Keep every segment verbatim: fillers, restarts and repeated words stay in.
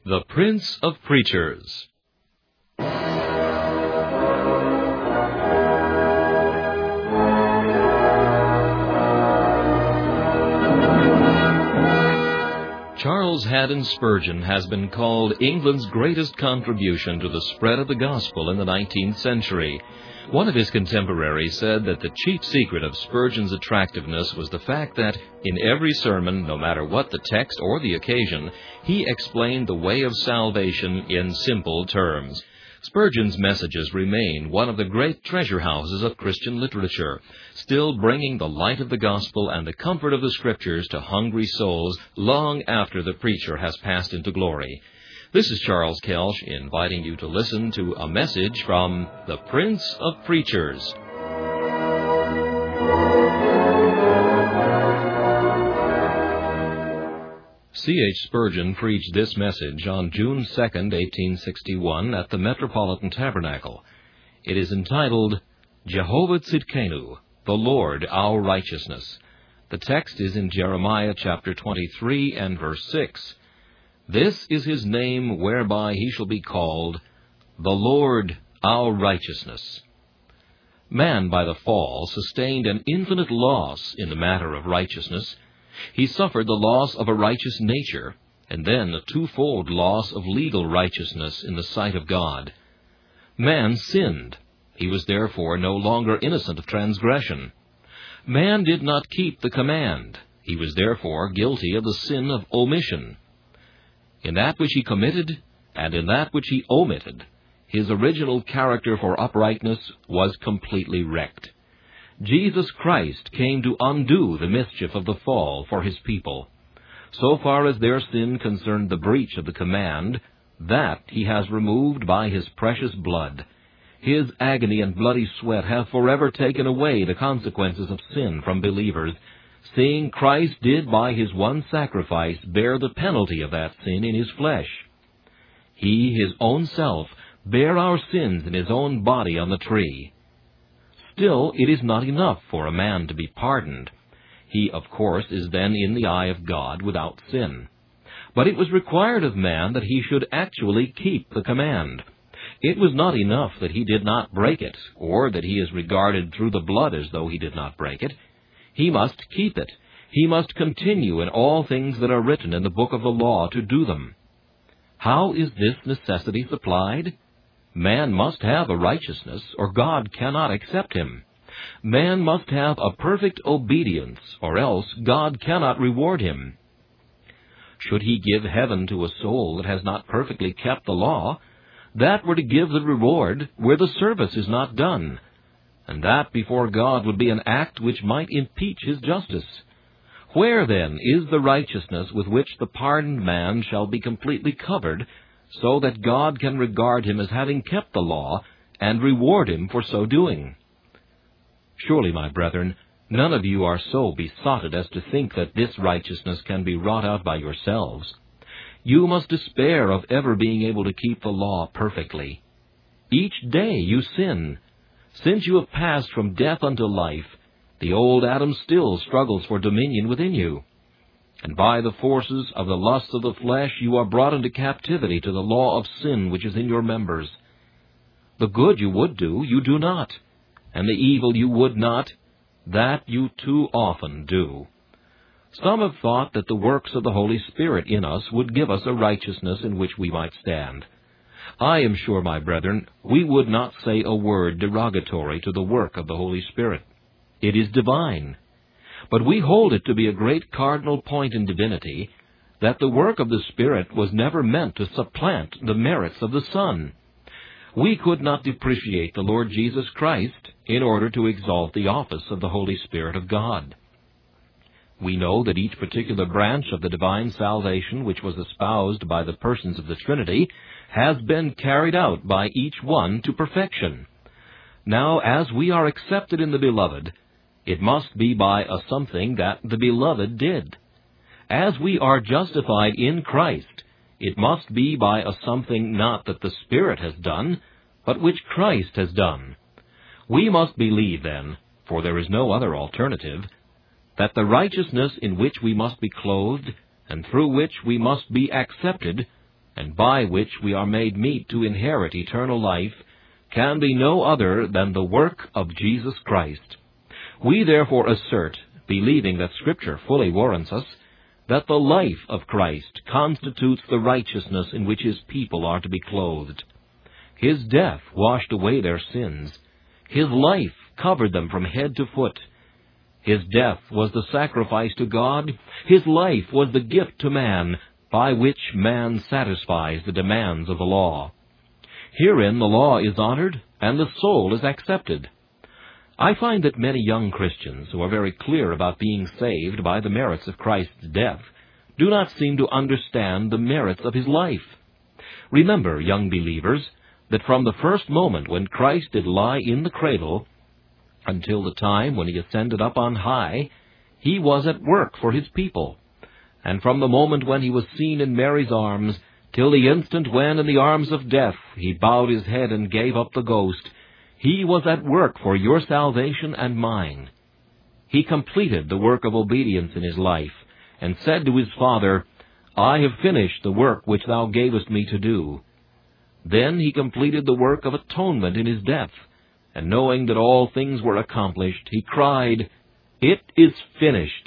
The Prince of Preachers. Charles Haddon Spurgeon has been called England's greatest contribution to the spread of the gospel in the nineteenth century. One of his contemporaries said that the chief secret of Spurgeon's attractiveness was the fact that, in every sermon, no matter what the text or the occasion, he explained the way of salvation in simple terms. Spurgeon's messages remain one of the great treasure houses of Christian literature, still bringing the light of the gospel and the comfort of the Scriptures to hungry souls long after the preacher has passed into glory. This is Charles Kelsch inviting you to listen to a message from the Prince of Preachers. C H Spurgeon preached this message on June second, eighteen sixty-one, at the Metropolitan Tabernacle. It is entitled, Jehovah Tzidkenu, the Lord our Righteousness. The text is in Jeremiah chapter twenty-three and verse six. This is his name whereby he shall be called, the Lord our Righteousness. Man, by the fall, sustained an infinite loss in the matter of righteousness. He suffered the loss of a righteous nature, and then a twofold loss of legal righteousness in the sight of God. Man sinned. He was therefore no longer innocent of transgression. Man did not keep the command. He was therefore guilty of the sin of omission. In that which he committed, and in that which he omitted, his original character for uprightness was completely wrecked. Jesus Christ came to undo the mischief of the fall for his people. So far as their sin concerned the breach of the command, that he has removed by his precious blood. His agony and bloody sweat have forever taken away the consequences of sin from believers, seeing Christ did by his one sacrifice bear the penalty of that sin in his flesh. He, his own self, bare our sins in his own body on the tree. Still, it is not enough for a man to be pardoned. He, of course, is then in the eye of God without sin. But it was required of man that he should actually keep the command. It was not enough that he did not break it, or that he is regarded through the blood as though he did not break it. He must keep it. He must continue in all things that are written in the book of the law to do them. How is this necessity supplied? Man must have a righteousness, or God cannot accept him. Man must have a perfect obedience, or else God cannot reward him. Should he give heaven to a soul that has not perfectly kept the law, that were to give the reward where the service is not done, and that before God would be an act which might impeach his justice. Where, then, is the righteousness with which the pardoned man shall be completely covered, so that God can regard him as having kept the law, and reward him for so doing? Surely, my brethren, none of you are so besotted as to think that this righteousness can be wrought out by yourselves. You must despair of ever being able to keep the law perfectly. Each day you sin. Since you have passed from death unto life, the old Adam still struggles for dominion within you. And by the forces of the lusts of the flesh you are brought into captivity to the law of sin which is in your members. The good you would do, you do not, and the evil you would not, that you too often do. Some have thought that the works of the Holy Spirit in us would give us a righteousness in which we might stand. I am sure, my brethren, we would not say a word derogatory to the work of the Holy Spirit. It is divine. But we hold it to be a great cardinal point in divinity that the work of the Spirit was never meant to supplant the merits of the Son. We could not depreciate the Lord Jesus Christ in order to exalt the office of the Holy Spirit of God. We know that each particular branch of the divine salvation which was espoused by the persons of the Trinity has been carried out by each one to perfection. Now, as we are accepted in the Beloved, it must be by a something that the Beloved did. As we are justified in Christ, it must be by a something not that the Spirit has done, but which Christ has done. We must believe, then, for there is no other alternative, that the righteousness in which we must be clothed, and through which we must be accepted, and by which we are made meet to inherit eternal life, can be no other than the work of Jesus Christ. We therefore assert, believing that Scripture fully warrants us, that the life of Christ constitutes the righteousness in which His people are to be clothed. His death washed away their sins. His life covered them from head to foot. His death was the sacrifice to God. His life was the gift to man, by which man satisfies the demands of the law. Herein the law is honored, and the soul is accepted. I find that many young Christians, who are very clear about being saved by the merits of Christ's death, do not seem to understand the merits of His life. Remember, young believers, that from the first moment when Christ did lie in the cradle, until the time when He ascended up on high, He was at work for His people. And from the moment when He was seen in Mary's arms, till the instant when, in the arms of death, He bowed His head and gave up the ghost, He was at work for your salvation and mine. He completed the work of obedience in His life, and said to His Father, I have finished the work which Thou gavest me to do. Then He completed the work of atonement in His death, and knowing that all things were accomplished, He cried, It is finished.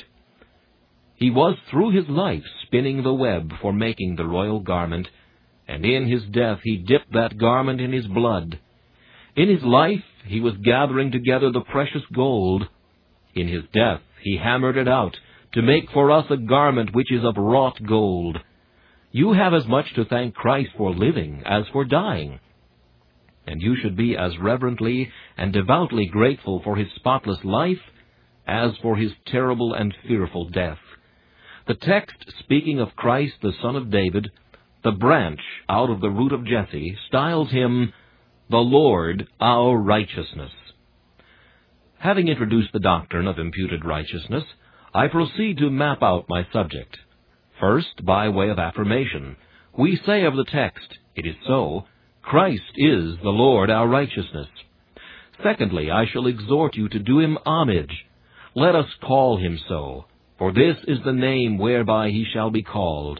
He was through His life spinning the web for making the royal garment, and in His death He dipped that garment in His blood. In His life He was gathering together the precious gold. In His death He hammered it out, to make for us a garment which is of wrought gold. You have as much to thank Christ for living as for dying, and you should be as reverently and devoutly grateful for His spotless life as for His terrible and fearful death. The text, speaking of Christ the Son of David, the branch out of the root of Jesse, styles Him the Lord our righteousness. Having introduced the doctrine of imputed righteousness, I proceed to map out my subject. First, by way of affirmation, we say of the text, it is so, Christ is the Lord our righteousness. Secondly, I shall exhort you to do Him homage. Let us call Him so, for this is the name whereby He shall be called.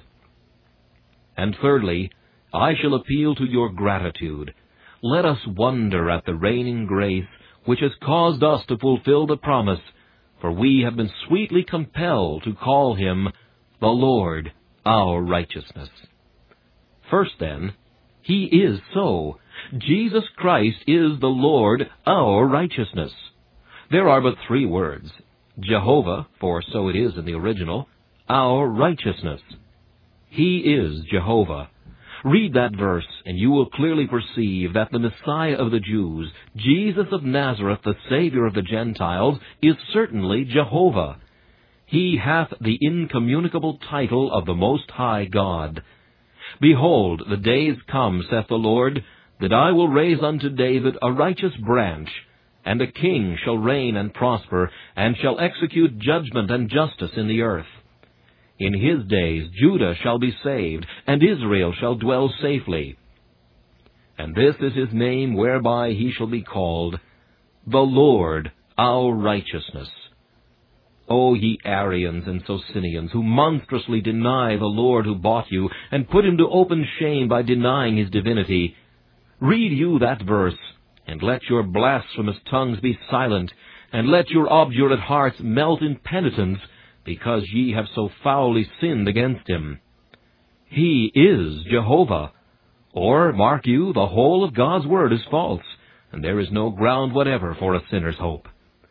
And thirdly, I shall appeal to your gratitude. Let us wonder at the reigning grace which has caused us to fulfill the promise, for we have been sweetly compelled to call Him the Lord our righteousness. First then, He is so. Jesus Christ is the Lord our righteousness. There are but three words, Jehovah, for so it is in the original, our righteousness. He is Jehovah. Read that verse, and you will clearly perceive that the Messiah of the Jews, Jesus of Nazareth, the Savior of the Gentiles, is certainly Jehovah. He hath the incommunicable title of the Most High God. Behold, the days come, saith the Lord, that I will raise unto David a righteous branch, and a king shall reign and prosper, and shall execute judgment and justice in the earth. In his days Judah shall be saved, and Israel shall dwell safely. And this is his name whereby he shall be called, the Lord our righteousness. O ye Arians and Socinians, who monstrously deny the Lord who bought you, and put Him to open shame by denying His divinity, read you that verse, and let your blasphemous tongues be silent, and let your obdurate hearts melt in penitence, because ye have so foully sinned against Him. He is Jehovah. Or, mark you, the whole of God's word is false, and there is no ground whatever for a sinner's hope.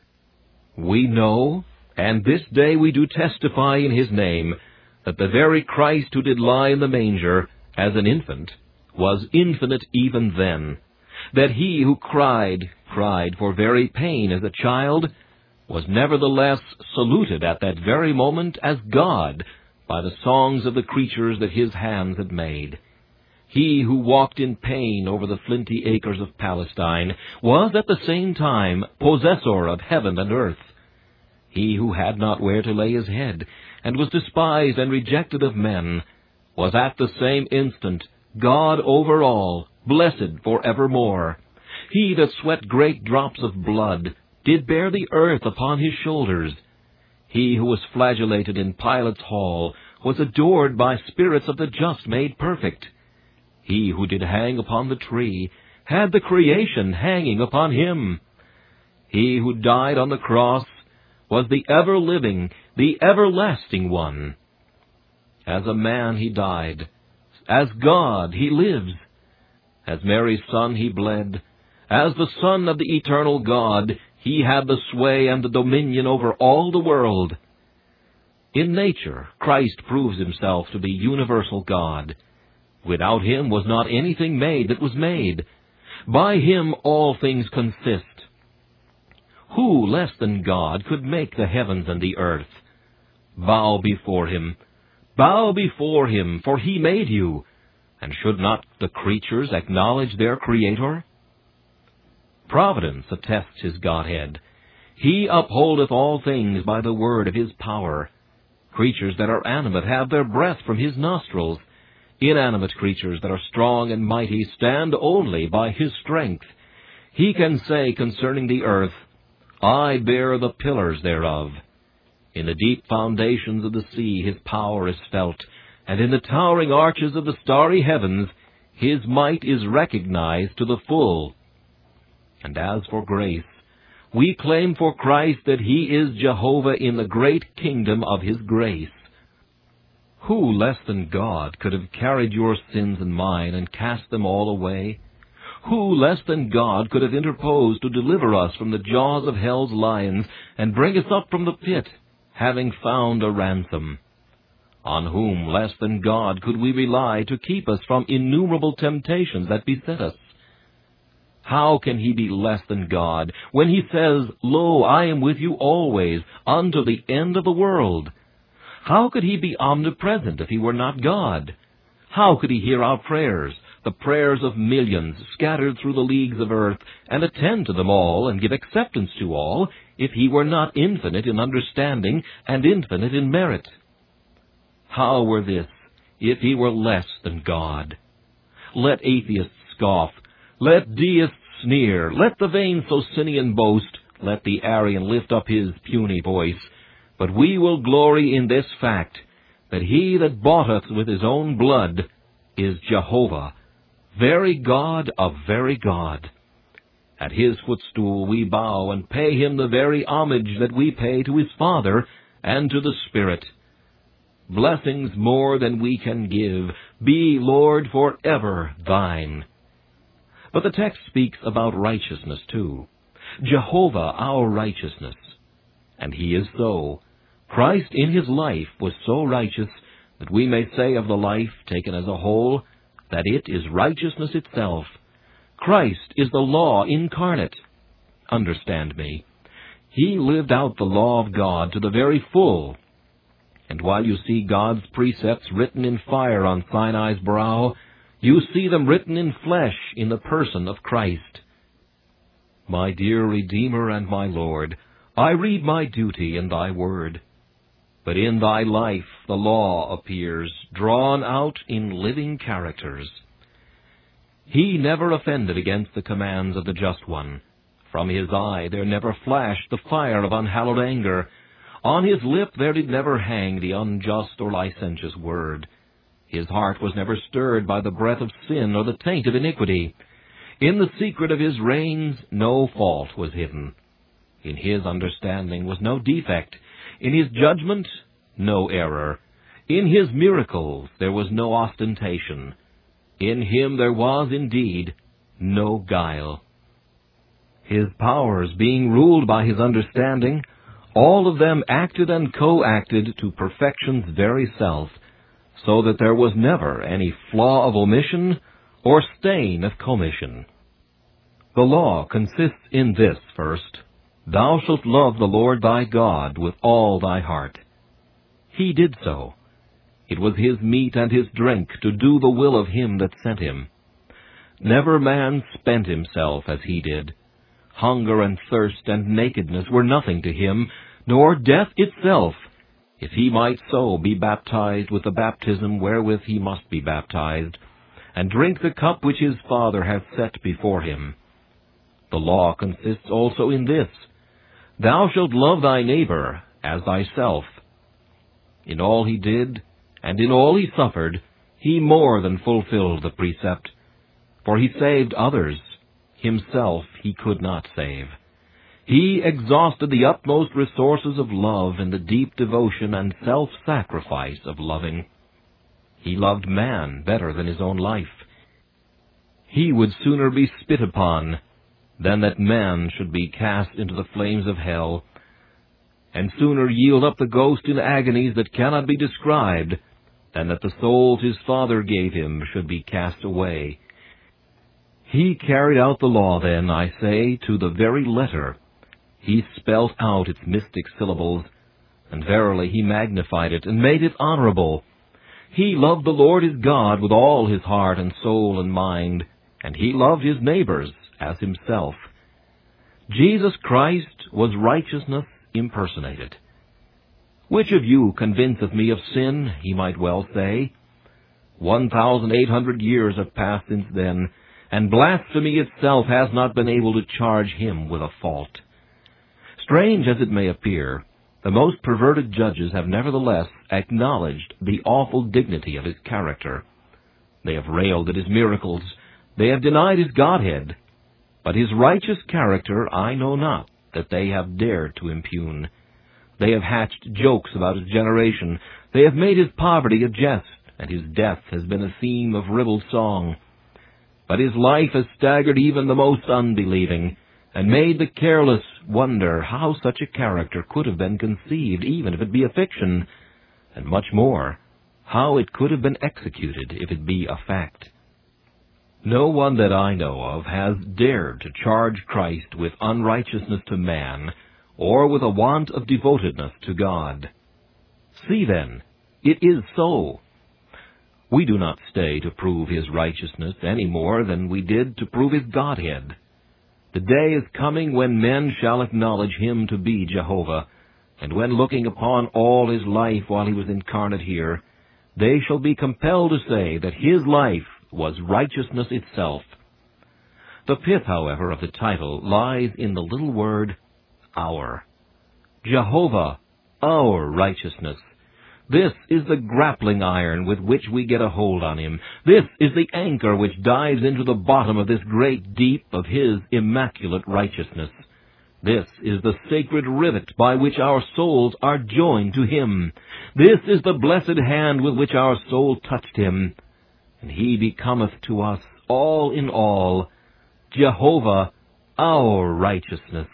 We know, and this day we do testify in His name, that the very Christ who did lie in the manger as an infant was infinite even then, that He who cried, cried for very pain as a child, was nevertheless saluted at that very moment as God by the songs of the creatures that His hands had made. He who walked in pain over the flinty acres of Palestine was at the same time possessor of heaven and earth. He who had not where to lay his head, and was despised and rejected of men, was at the same instant God over all, blessed for evermore. He that sweat great drops of blood did bear the earth upon His shoulders. He who was flagellated in Pilate's hall was adored by spirits of the just made perfect. He who did hang upon the tree had the creation hanging upon him. He who died on the cross was the ever-living, the everlasting one. As a man he died. As God he lives. As Mary's Son he bled. As the Son of the eternal God, he had the sway and the dominion over all the world. In nature, Christ proves himself to be universal God. Without him was not anything made that was made. By him all things consist. Who less than God could make the heavens and the earth? Bow before him. Bow before him, for he made you. And should not the creatures acknowledge their Creator? Providence attests his Godhead. He upholdeth all things by the word of his power. Creatures that are animate have their breath from his nostrils. Inanimate creatures that are strong and mighty stand only by his strength. He can say concerning the earth, I bear the pillars thereof. In the deep foundations of the sea his power is felt, and in the towering arches of the starry heavens his might is recognized to the full. And as for grace, we claim for Christ that he is Jehovah in the great kingdom of his grace. Who less than God could have carried your sins and mine and cast them all away? Who less than God could have interposed to deliver us from the jaws of hell's lions and bring us up from the pit, having found a ransom? On whom less than God could we rely to keep us from innumerable temptations that beset us? How can he be less than God when he says, Lo, I am with you always, unto the end of the world? How could he be omnipresent if he were not God? How could he hear our prayers, the prayers of millions scattered through the leagues of earth, and attend to them all and give acceptance to all, if he were not infinite in understanding and infinite in merit? How were this, if he were less than God? Let atheists scoff. Let deists sneer. Let the vain Socinian boast. Let the Arian lift up his puny voice. But we will glory in this fact, that he that bought us with his own blood is Jehovah, very God of very God. At his footstool we bow and pay him the very homage that we pay to his Father and to the Spirit. Blessings more than we can give be, Lord, forever thine. But the text speaks about righteousness too. Jehovah our righteousness. And he is so. Christ in his life was so righteous that we may say of the life taken as a whole that it is righteousness itself. Christ is the law incarnate. Understand me. He lived out the law of God to the very full. And while you see God's precepts written in fire on Sinai's brow, you see them written in flesh in the person of Christ. My dear Redeemer and my Lord, I read my duty in thy word. But in thy life the law appears, drawn out in living characters. He never offended against the commands of the Just One. From his eye there never flashed the fire of unhallowed anger. On his lip there did never hang the unjust or licentious word. His heart was never stirred by the breath of sin or the taint of iniquity. In the secret of his reigns no fault was hidden. In his understanding was no defect. In his judgment no error. In his miracles there was no ostentation. In him there was indeed no guile. His powers being ruled by his understanding, all of them acted and co-acted to perfection's very self, so that there was never any flaw of omission or stain of commission. The law consists in this first: Thou shalt love the Lord thy God with all thy heart. He did so. It was his meat and his drink to do the will of him that sent him. Never man spent himself as he did. Hunger and thirst and nakedness were nothing to him, nor death itself, if he might so be baptized with the baptism wherewith he must be baptized, and drink the cup which his Father hath set before him. The law consists also in this: Thou shalt love thy neighbor as thyself. In all he did, and in all he suffered, he more than fulfilled the precept, for he saved others. Himself he could not save. He exhausted the utmost resources of love in the deep devotion and self-sacrifice of loving. He loved man better than his own life. He would sooner be spit upon than that man should be cast into the flames of hell, and sooner yield up the ghost in agonies that cannot be described than that the souls his Father gave him should be cast away. He carried out the law, then, I say, to the very letter. He spelt out its mystic syllables, and verily he magnified it and made it honorable. He loved the Lord his God with all his heart and soul and mind, and he loved his neighbors as himself. Jesus Christ was righteousness impersonated. Which of you convinceth me of sin, he might well say. One thousand eight hundred years have passed since then, and blasphemy itself has not been able to charge him with a fault. Strange as it may appear, the most perverted judges have nevertheless acknowledged the awful dignity of his character. They have railed at his miracles, they have denied his Godhead, but his righteous character I know not that they have dared to impugn. They have hatched jokes about his generation, they have made his poverty a jest, and his death has been a theme of ribald song. But his life has staggered even the most unbelieving, and made the careless wonder how such a character could have been conceived, even if it be a fiction, and much more, how it could have been executed if it be a fact. No one that I know of has dared to charge Christ with unrighteousness to man, or with a want of devotedness to God. See then, it is so. We do not stay to prove his righteousness any more than we did to prove his Godhead. The day is coming when men shall acknowledge him to be Jehovah, and when looking upon all his life while he was incarnate here, they shall be compelled to say that his life was righteousness itself. The pith, however, of the title lies in the little word, our. Jehovah, our righteousness. This is the grappling iron with which we get a hold on him. This is the anchor which dives into the bottom of this great deep of his immaculate righteousness. This is the sacred rivet by which our souls are joined to him. This is the blessed hand with which our soul touched him. And he becometh to us all in all, Jehovah, our righteousness.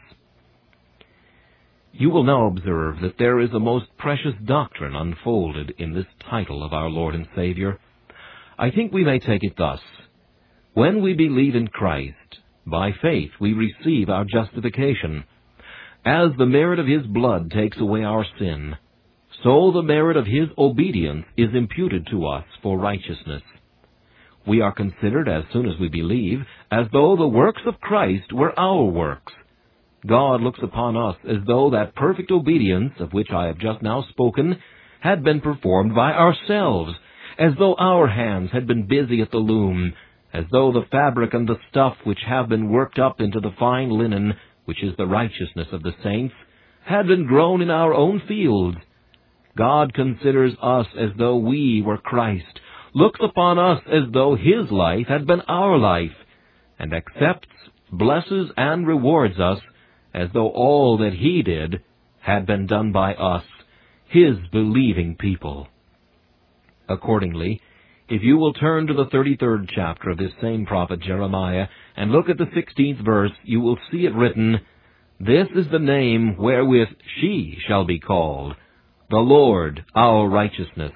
You will now observe that there is a most precious doctrine unfolded in this title of our Lord and Savior. I think we may take it thus. When we believe in Christ, by faith we receive our justification. As the merit of his blood takes away our sin, so the merit of his obedience is imputed to us for righteousness. We are considered, as soon as we believe, as though the works of Christ were our works. God looks upon us as though that perfect obedience, of which I have just now spoken, had been performed by ourselves, as though our hands had been busy at the loom, as though the fabric and the stuff which have been worked up into the fine linen, which is the righteousness of the saints, had been grown in our own fields. God considers us as though we were Christ, looks upon us as though his life had been our life, and accepts, blesses, and rewards us as though all that he did had been done by us, his believing people. Accordingly, if you will turn to the thirty-third chapter of this same prophet Jeremiah, and look at the sixteenth verse, you will see it written, "This is the name wherewith she shall be called, the Lord our righteousness."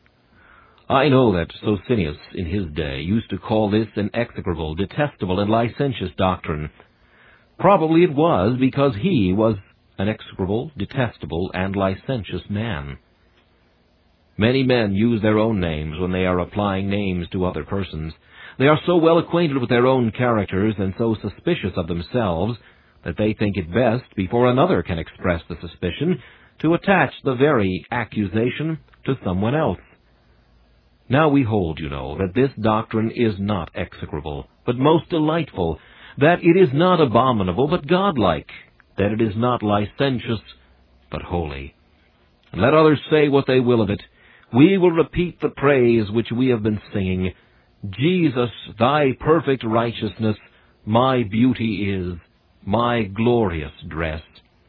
I know that Socinius in his day used to call this an execrable, detestable, and licentious doctrine. Probably it was because he was an execrable, detestable, and licentious man. Many men use their own names when they are applying names to other persons. They are so well acquainted with their own characters and so suspicious of themselves that they think it best, before another can express the suspicion, to attach the very accusation to someone else. Now we hold, you know, that this doctrine is not execrable, but most delightful, that it is not abominable, but godlike, that it is not licentious, but holy. And let others say what they will of it, We will repeat the praise which we have been singing. Jesus, thy perfect righteousness, my beauty is, my glorious dress.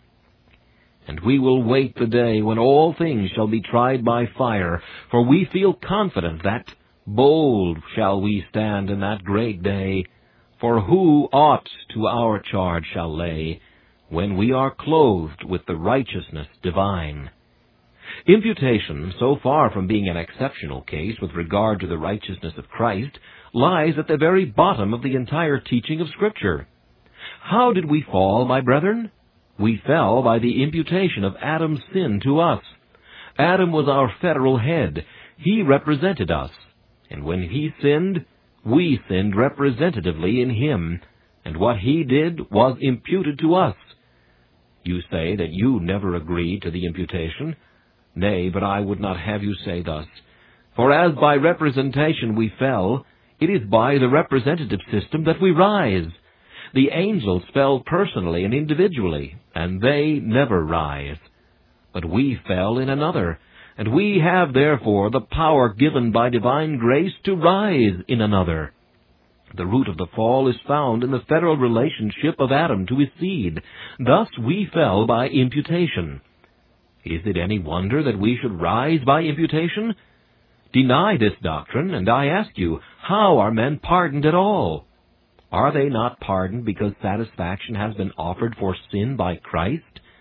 And we will wait the day when all things shall be tried by fire, for we feel confident that bold shall we stand in that great day. For who aught to our charge shall lay, when we are clothed with the righteousness divine? Imputation, so far from being an exceptional case with regard to the righteousness of Christ, lies at the very bottom of the entire teaching of Scripture. How did we fall, my brethren? We fell by the imputation of Adam's sin to us. Adam was our federal head. He represented us. And when he sinned, we sinned representatively in him, and what he did was imputed to us. You say that you never agreed to the imputation. Nay, but I would not have you say thus. For as by representation we fell, it is by the representative system that we rise. The angels fell personally and individually, and they never rise. But we fell in another, and we have therefore the power given by divine grace to rise in another. The root of the fall is found in the federal relationship of Adam to his seed. Thus we fell by imputation. Is it any wonder that we should rise by imputation? Deny this doctrine, and I ask you, how are men pardoned at all? Are they not pardoned because satisfaction has been offered for sin by Christ?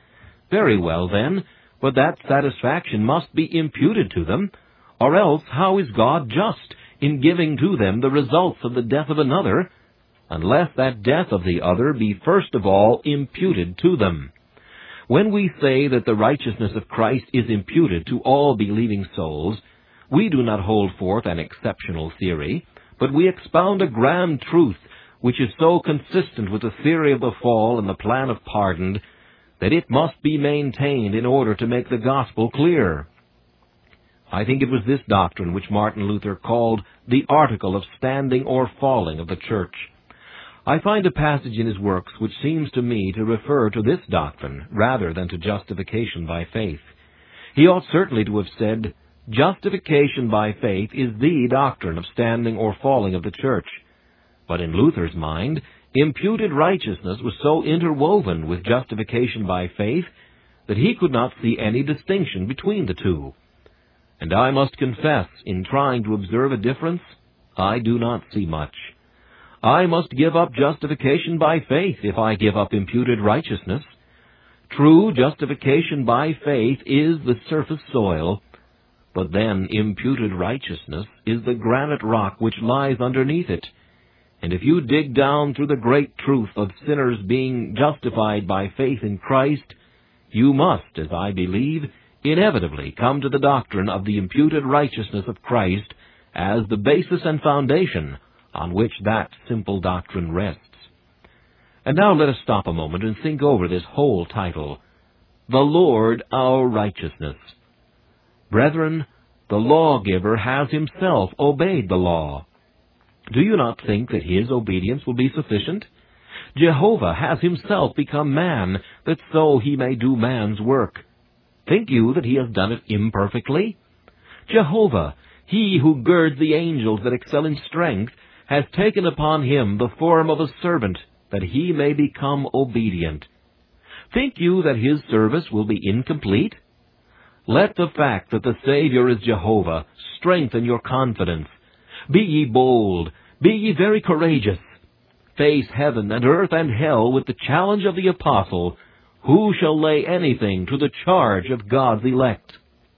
Very well, then, but that satisfaction must be imputed to them, or else how is God just in giving to them the results of the death of another, unless that death of the other be first of all imputed to them? When we say that the righteousness of Christ is imputed to all believing souls, we do not hold forth an exceptional theory, but we expound a grand truth which is so consistent with the theory of the fall and the plan of pardon that it must be maintained in order to make the gospel clear. I think it was this doctrine which Martin Luther called the article of standing or falling of the church. I find a passage in his works which seems to me to refer to this doctrine rather than to justification by faith. He ought certainly to have said, justification by faith is the doctrine of standing or falling of the church. But in Luther's mind, imputed righteousness was so interwoven with justification by faith that he could not see any distinction between the two. And I must confess, in trying to observe a difference, I do not see much. I must give up justification by faith if I give up imputed righteousness. True justification by faith is the surface soil, but then imputed righteousness is the granite rock which lies underneath it. And if you dig down through the great truth of sinners being justified by faith in Christ, you must, as I believe, inevitably come to the doctrine of the imputed righteousness of Christ as the basis and foundation on which that simple doctrine rests. And now let us stop a moment and think over this whole title, The Lord Our Righteousness. Brethren, the lawgiver has himself obeyed the law. Do you not think that his obedience will be sufficient? Jehovah has himself become man, that so he may do man's work. Think you that he has done it imperfectly? Jehovah, he who girds the angels that excel in strength, has taken upon him the form of a servant, that he may become obedient. Think you that his service will be incomplete? Let the fact that the Savior is Jehovah strengthen your confidence. Be ye bold, be ye very courageous. Face heaven and earth and hell with the challenge of the apostle, who shall lay anything to the charge of God's elect?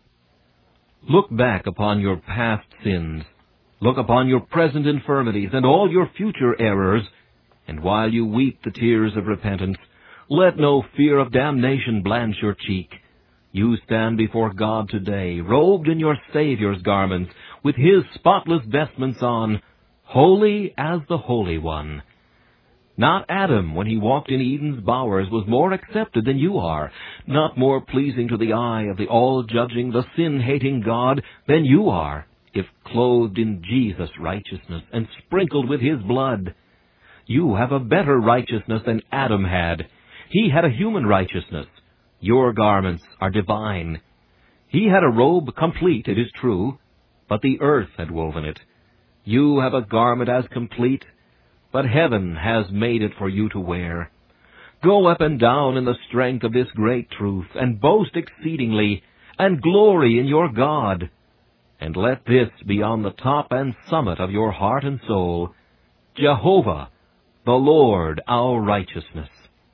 Look back upon your past sins. Look upon your present infirmities and all your future errors, and while you weep the tears of repentance, let no fear of damnation blanch your cheek. You stand before God today, robed in your Savior's garments, with his spotless vestments on, holy as the Holy One. Not Adam, when he walked in Eden's bowers, was more accepted than you are, not more pleasing to the eye of the all-judging, the sin-hating God than you are, if clothed in Jesus' righteousness and sprinkled with his blood. You have a better righteousness than Adam had. He had a human righteousness. Your garments are divine. He had a robe complete, it is true, but the earth had woven it. You have a garment as complete, but heaven has made it for you to wear. Go up and down in the strength of this great truth, and boast exceedingly, and glory in your God. And let this be on the top and summit of your heart and soul, Jehovah, the Lord, our righteousness.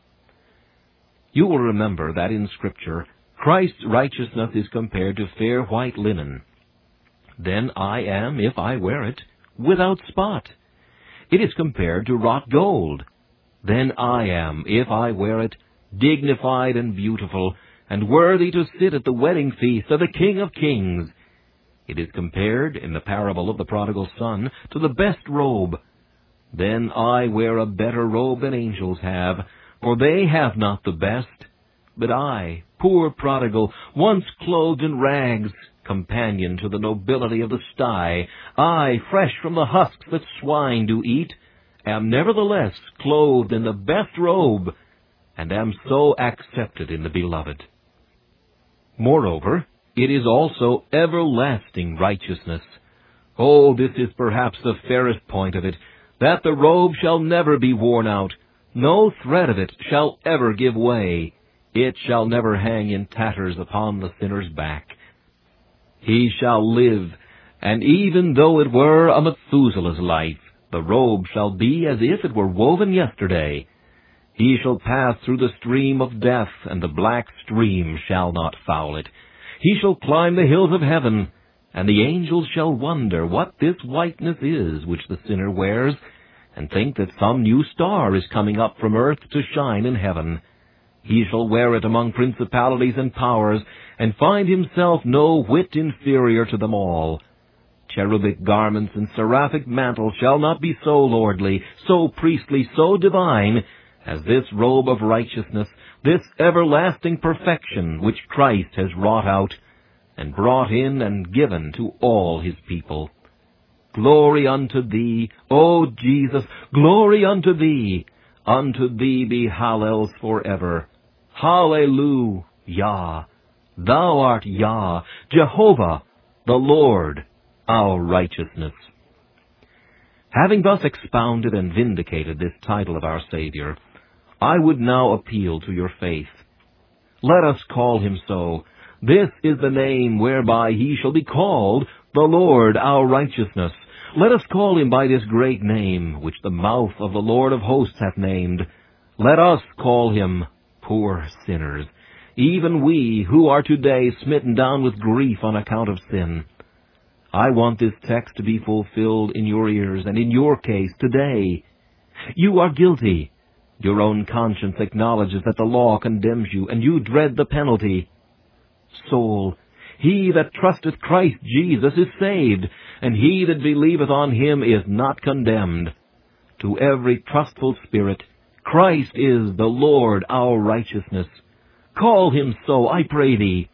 You will remember that in Scripture, Christ's righteousness is compared to fair white linen. Then I am, if I wear it, without spot. It is compared to wrought gold. Then I am, if I wear it, dignified and beautiful, and worthy to sit at the wedding feast of the King of Kings. It is compared, in the parable of the prodigal son, to the best robe. Then I wear a better robe than angels have, for they have not the best. But I, poor prodigal, once clothed in rags, companion to the nobility of the sty, I, fresh from the husks that swine do eat, am nevertheless clothed in the best robe, and am so accepted in the beloved. Moreover, it is also everlasting righteousness. Oh, this is perhaps the fairest point of it, that the robe shall never be worn out, no thread of it shall ever give way, it shall never hang in tatters upon the sinner's back. He shall live, and even though it were a Methuselah's life, the robe shall be as if it were woven yesterday. He shall pass through the stream of death, and the black stream shall not foul it. He shall climb the hills of heaven, and the angels shall wonder what this whiteness is which the sinner wears, and think that some new star is coming up from earth to shine in heaven. He shall wear it among principalities and powers, and find himself no whit inferior to them all. Cherubic garments and seraphic mantle shall not be so lordly, so priestly, so divine, as this robe of righteousness, this everlasting perfection which Christ has wrought out, and brought in and given to all his people. Glory unto thee, O Jesus, glory unto thee. Unto thee be hallels forever. Hallelujah. Thou art Yah, Jehovah, the Lord, our righteousness. Having thus expounded and vindicated this title of our Savior, I would now appeal to your faith. Let us call him so. This is the name whereby he shall be called, the Lord our righteousness. Let us call him by this great name, which the mouth of the Lord of hosts hath named. Let us call him poor sinners, even we who are today smitten down with grief on account of sin. I want this text to be fulfilled in your ears and in your case today. You are guilty. Your own conscience acknowledges that the law condemns you, and you dread the penalty. Soul, he that trusteth Christ Jesus is saved, and he that believeth on him is not condemned. To every trustful spirit, Christ is the Lord our righteousness. Call him so, I pray thee.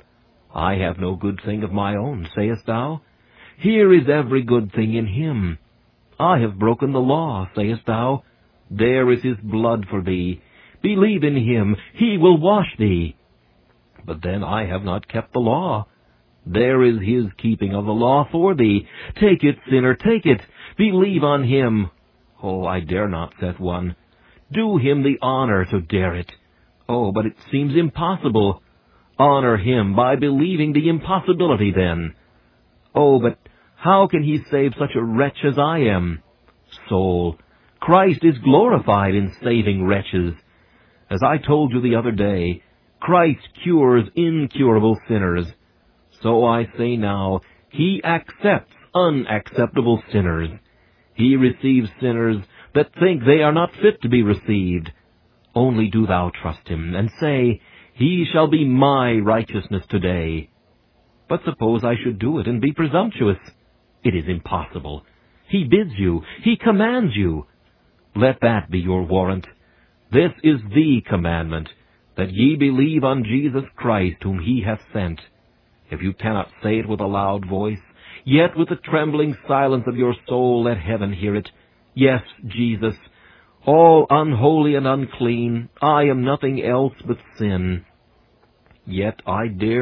I have no good thing of my own, sayest thou? Here is every good thing in him. I have broken the law, sayest thou? There is his blood for thee. Believe in him, he will wash thee. But then I have not kept the law. There is his keeping of the law for thee. Take it, sinner, take it. Believe on him. Oh, I dare not set one. Do him the honor to dare it. Oh, but it seems impossible. Honor him by believing the impossibility then. Oh, but how can he save such a wretch as I am? Soul, Christ is glorified in saving wretches. As I told you the other day, Christ cures incurable sinners. So I say now, he accepts unacceptable sinners. He receives sinners that think they are not fit to be received. Only do thou trust him, and say, he shall be my righteousness today. But suppose I should do it and be presumptuous. It is impossible. He bids you. He commands you. Let that be your warrant. This is the commandment, that ye believe on Jesus Christ whom he hath sent. If you cannot say it with a loud voice, yet with the trembling silence of your soul let heaven hear it. Yes, Jesus, all unholy and unclean, I am nothing else but sin. Yet I dare with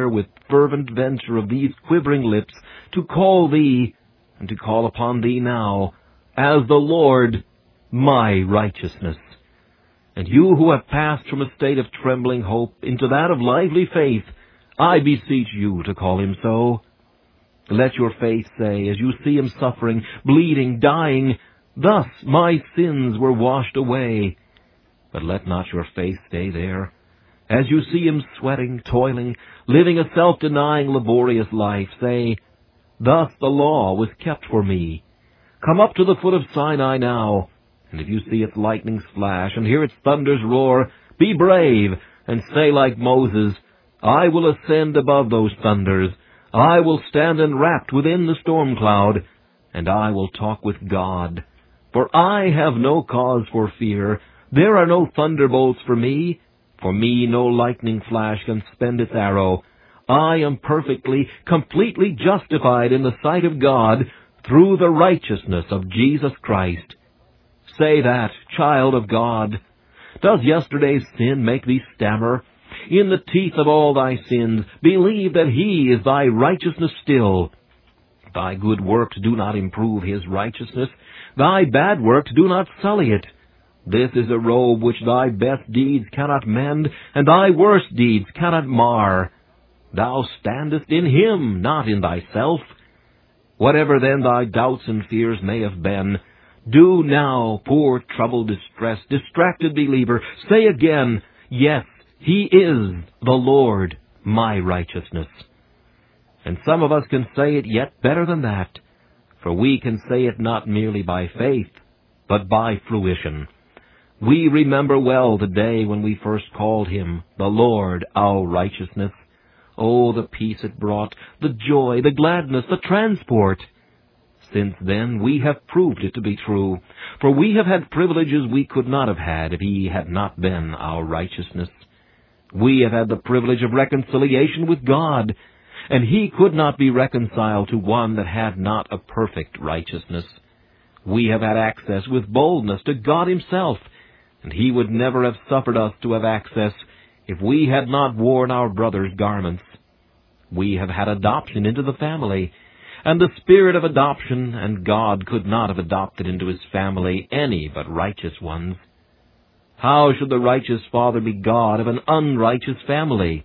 fervent venture of these quivering lips to call thee, and to call upon thee now, as the Lord, my righteousness. And you who have passed from a state of trembling hope into that of lively faith, I beseech you to call him so. Let your faith say, as you see him suffering, bleeding, dying, thus my sins were washed away. But let not your faith stay there. As you see him sweating, toiling, living a self-denying, laborious life, say, thus the law was kept for me. Come up to the foot of Sinai now, and if you see its lightnings flash and hear its thunders roar, be brave, and say like Moses, I will ascend above those thunders. I will stand enwrapped within the storm cloud, and I will talk with God. For I have no cause for fear. There are no thunderbolts for me. For me no lightning flash can spend its arrow. I am perfectly, completely justified in the sight of God through the righteousness of Jesus Christ. Say that, child of God. Does yesterday's sin make thee stammer? In the teeth of all thy sins, believe that he is thy righteousness still. Thy good works do not improve his righteousness. Thy bad works do not sully it. This is a robe which thy best deeds cannot mend, and thy worst deeds cannot mar. Thou standest in him, not in thyself. Whatever then thy doubts and fears may have been, do now, poor, troubled, distressed, distracted believer, say again, yes, he is the Lord, my righteousness. And some of us can say it yet better than that, for we can say it not merely by faith, but by fruition. We remember well the day when we first called him the Lord, our righteousness. Oh, the peace it brought, the joy, the gladness, the transport. Since then we have proved it to be true, for we have had privileges we could not have had if he had not been our righteousness. We have had the privilege of reconciliation with God, and he could not be reconciled to one that had not a perfect righteousness. We have had access with boldness to God himself, and he would never have suffered us to have access if we had not worn our brother's garments. We have had adoption into the family, and the spirit of adoption, and God could not have adopted into his family any but righteous ones. How should the righteous father be God of an unrighteous family?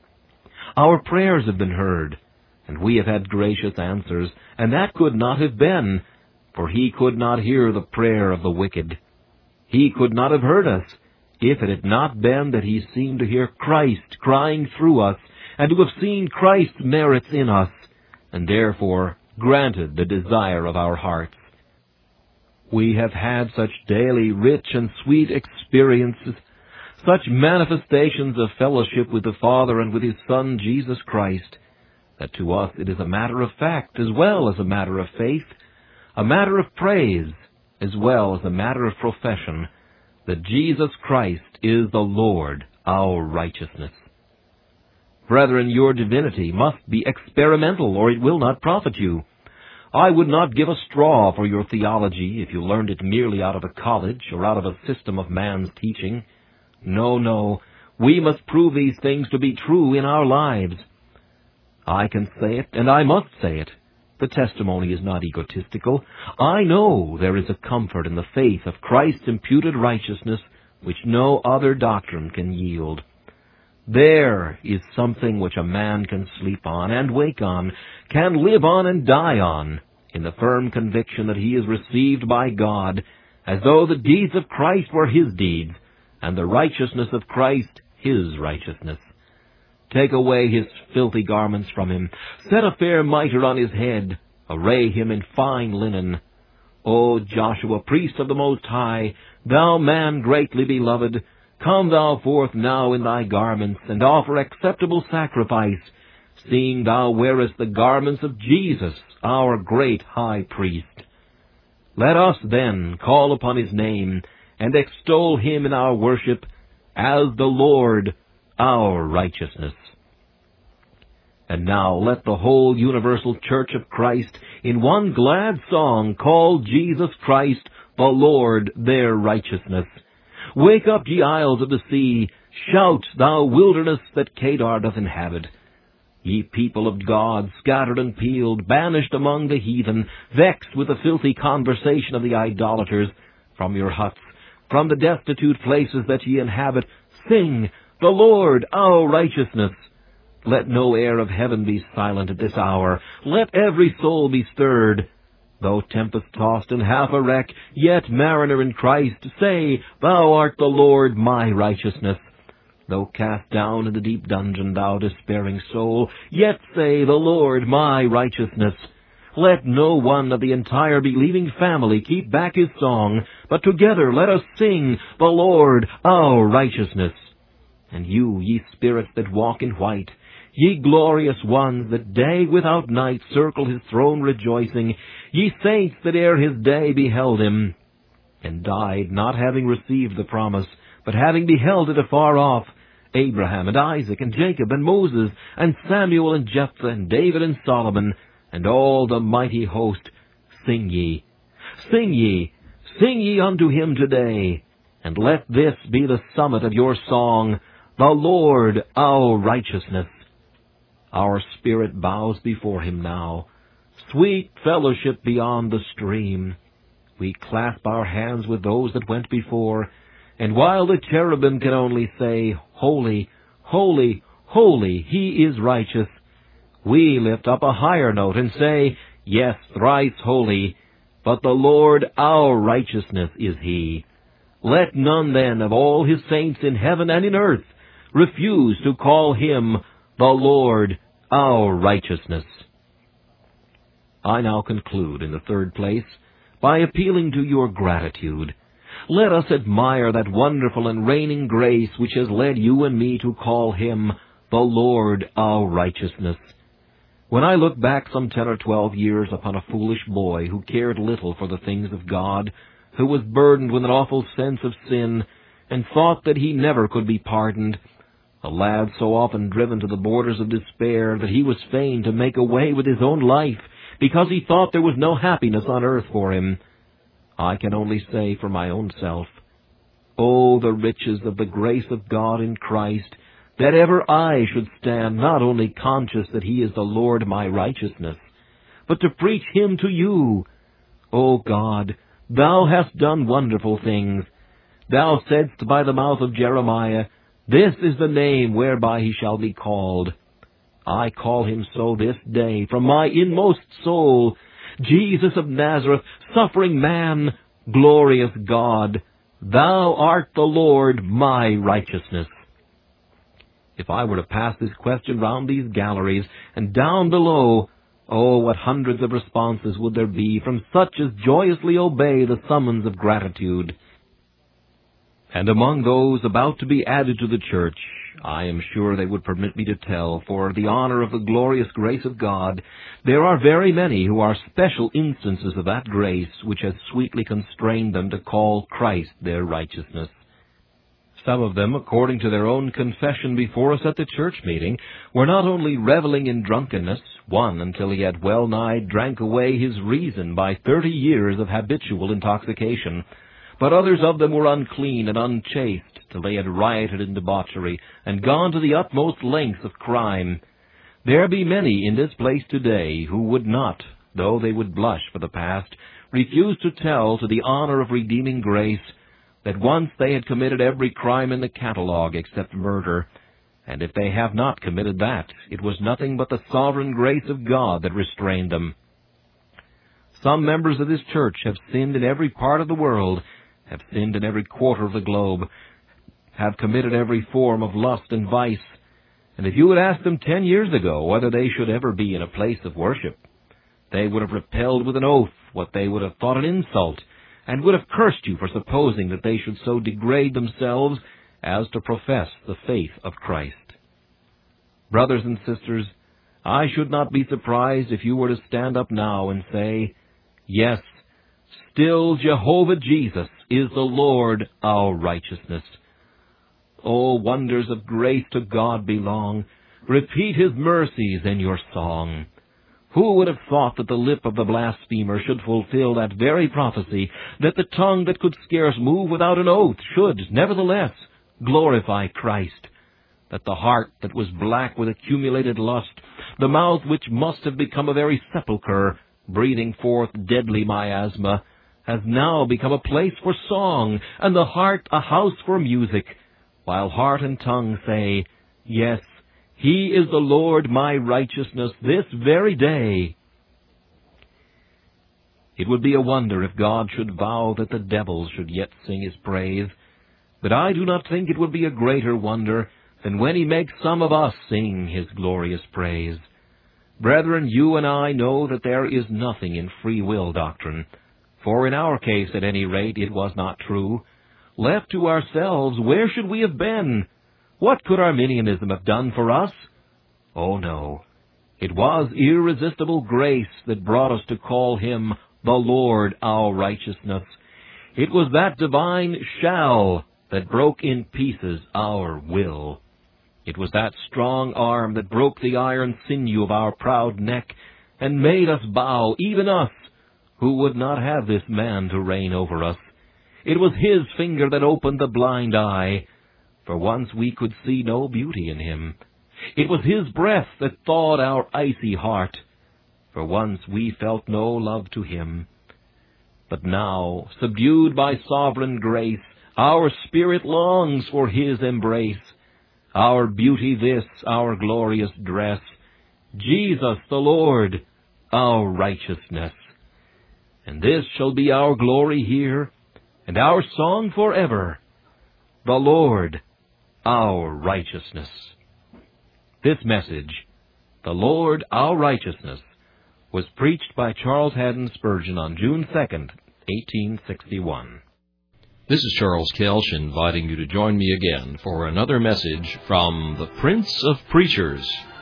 Our prayers have been heard, and we have had gracious answers, and that could not have been, for he could not hear the prayer of the wicked. He could not have heard us, if it had not been that he seemed to hear Christ crying through us, and to have seen Christ's merits in us, and therefore granted the desire of our hearts. We have had such daily rich and sweet experiences, such manifestations of fellowship with the Father and with his Son, Jesus Christ, that to us it is a matter of fact as well as a matter of faith, a matter of praise as well as a matter of profession, that Jesus Christ is the Lord, our righteousness. Brethren, your divinity must be experimental, or it will not profit you. I would not give a straw for your theology if you learned it merely out of a college or out of a system of man's teaching. No, no, we must prove these things to be true in our lives. I can say it, and I must say it. The testimony is not egotistical. I know there is a comfort in the faith of Christ's imputed righteousness which no other doctrine can yield. There is something which a man can sleep on and wake on, can live on and die on, in the firm conviction that he is received by God, as though the deeds of Christ were his deeds, and the righteousness of Christ his righteousness. Take away his filthy garments from him, set a fair mitre on his head, array him in fine linen. O Joshua, priest of the Most High, thou man greatly beloved, come thou forth now in thy garments, and offer acceptable sacrifice, seeing thou wearest the garments of Jesus, our great high priest. Let us then call upon his name, and extol him in our worship, as the Lord, our righteousness. And now let the whole universal church of Christ in one glad song call Jesus Christ the Lord their righteousness. Wake up, ye isles of the sea, shout, thou wilderness that Kedar doth inhabit. Ye people of God, scattered and peeled, banished among the heathen, vexed with the filthy conversation of the idolaters, from your huts, from the destitute places that ye inhabit, sing, the Lord our righteousness. Let no air of heaven be silent at this hour. Let every soul be stirred. Though tempest-tossed and half a wreck, yet mariner in Christ, say, Thou art the Lord my righteousness. Though cast down in the deep dungeon, thou despairing soul, yet say, The Lord my righteousness. Let no one of the entire believing family keep back his song, but together let us sing, The Lord our righteousness. And you, ye spirits that walk in white, ye glorious ones that day without night circle his throne rejoicing, ye saints that ere his day beheld him, and died not having received the promise, but having beheld it afar off, Abraham and Isaac and Jacob and Moses and Samuel and Jephthah and David and Solomon and all the mighty host, sing ye, sing ye, sing ye unto him today, and let this be the summit of your song, the Lord our righteousness. Our spirit bows before him now, sweet fellowship beyond the stream. We clasp our hands with those that went before, and while the cherubim can only say, Holy, holy, holy, he is righteous, we lift up a higher note and say, Yes, thrice holy, but the Lord our righteousness is he. Let none then of all his saints in heaven and in earth refuse to call him the Lord our righteousness. I now conclude, in the third place, by appealing to your gratitude. Let us admire that wonderful and reigning grace which has led you and me to call him the Lord our righteousness. When I look back some ten or twelve years upon a foolish boy who cared little for the things of God, who was burdened with an awful sense of sin, and thought that he never could be pardoned, a lad so often driven to the borders of despair that he was fain to make away with his own life because he thought there was no happiness on earth for him, I can only say for my own self, Oh, the riches of the grace of God in Christ, that ever I should stand not only conscious that he is the Lord my righteousness, but to preach him to you. O God, thou hast done wonderful things. Thou saidst by the mouth of Jeremiah, This is the name whereby he shall be called. I call him so this day from my inmost soul, Jesus of Nazareth, suffering man, glorious God, thou art the Lord my righteousness. If I were to pass this question round these galleries and down below, oh, what hundreds of responses would there be from such as joyously obey the summons of gratitude. And among those about to be added to the church, I am sure they would permit me to tell, for the honor of the glorious grace of God, there are very many who are special instances of that grace which has sweetly constrained them to call Christ their righteousness. Some of them, according to their own confession before us at the church meeting, were not only reveling in drunkenness, one until he had well nigh drank away his reason by thirty years of habitual intoxication, but others of them were unclean and unchaste, till they had rioted in debauchery, and gone to the utmost lengths of crime. There be many in this place today who would not, though they would blush for the past, refuse to tell to the honor of redeeming grace, that once they had committed every crime in the catalogue except murder, and if they have not committed that, it was nothing but the sovereign grace of God that restrained them. Some members of this church have sinned in every part of the world, have sinned in every quarter of the globe, have committed every form of lust and vice, and if you had asked them ten years ago whether they should ever be in a place of worship, they would have repelled with an oath what they would have thought an insult, and would have cursed you for supposing that they should so degrade themselves as to profess the faith of Christ. Brothers and sisters, I should not be surprised if you were to stand up now and say, Yes, still Jehovah Jesus is the Lord our righteousness. Oh, wonders of grace to God belong. Repeat his mercies in your song. Who would have thought that the lip of the blasphemer should fulfill that very prophecy, that the tongue that could scarce move without an oath should, nevertheless, glorify Christ, that the heart that was black with accumulated lust the mouth which must have become a very sepulchre, breathing forth deadly miasma, has now become a place for song, and the heart a house for music, while heart and tongue say, Yes, He is the Lord my righteousness this very day. It would be a wonder if God should vow that the devils should yet sing His praise, but I do not think it would be a greater wonder than when He makes some of us sing His glorious praise. Brethren, you and I know that there is nothing in free will doctrine, for in our case, at any rate, it was not true. Left to ourselves, where should we have been? What could Arminianism have done for us? Oh, no. It was irresistible grace that brought us to call Him the Lord our righteousness. It was that divine shall that broke in pieces our will. It was that strong arm that broke the iron sinew of our proud neck and made us bow, even us, who would not have this man to reign over us. It was His finger that opened the blind eye, for once we could see no beauty in Him. It was His breath that thawed our icy heart, for once we felt no love to Him. But now, subdued by sovereign grace, our spirit longs for His embrace. Our beauty this, our glorious dress, Jesus the Lord, our righteousness. And this shall be our glory here, and our song forever, the Lord, our righteousness. This message, the Lord, our righteousness, was preached by Charles Haddon Spurgeon on June second, eighteen sixty-one. This is Charles Kelch inviting you to join me again for another message from the Prince of Preachers.